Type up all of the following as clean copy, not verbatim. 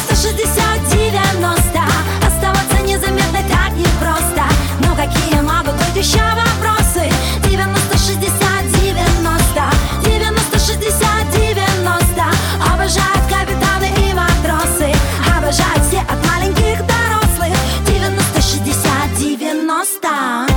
60, 90. Оставаться незаметной так непросто. Ну какие могут быть еще вопросы? 90, 60, 90. 90, 60, 90. Обожают капитаны и матросы. Обожают все от маленьких до взрослых. 90, 60, 90.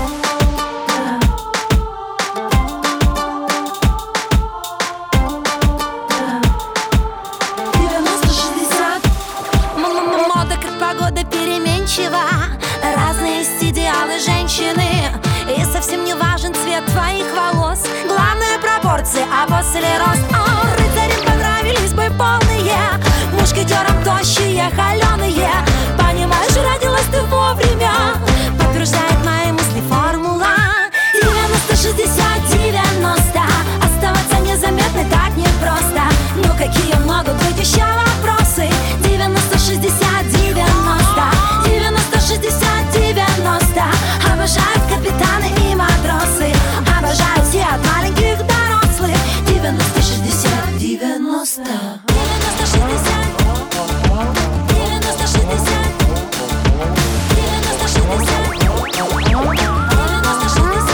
Мода как погода переменчива. Разные есть идеалы женщины. И совсем не важен цвет твоих волос. Главное пропорции, а после рост. О, рыцарям понравились бы полные, мушкетерам тощие, холеные. Понимаешь, родилась ты вовремя, подтверждает мои мысли формула. 90, 60, 90. Оставаться незаметной так непросто. Ну какие могут быть еще вопросы? 90, 60, 90. 90, 60, 90. Обожают капитаны и матросы. Обожают все от маленьких до взрослых. 90, 60, 90. 90, 60. 90, 60. 90, 60. 90, 60.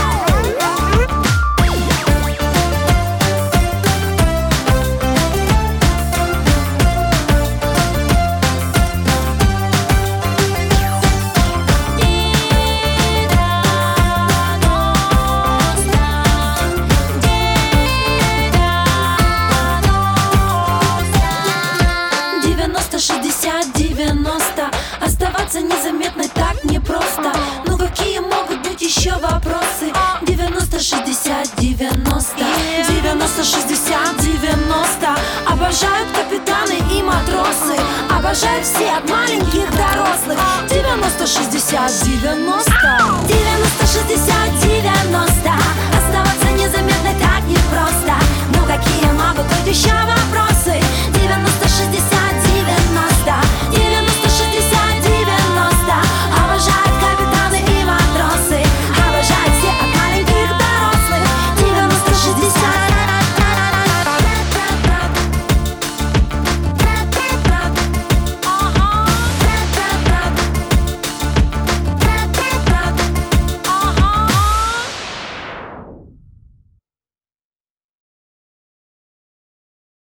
Оставаться незаметной так непросто. Ну какие могут быть еще вопросы? 90, 60, 90. 90, 60, 90. Обожают капитаны и матросы. Обожают все от маленьких до взрослых. 90, 60, 90. 90, 60, 90. Оставаться незаметной так непросто. Ну какие могут быть еще вопросы?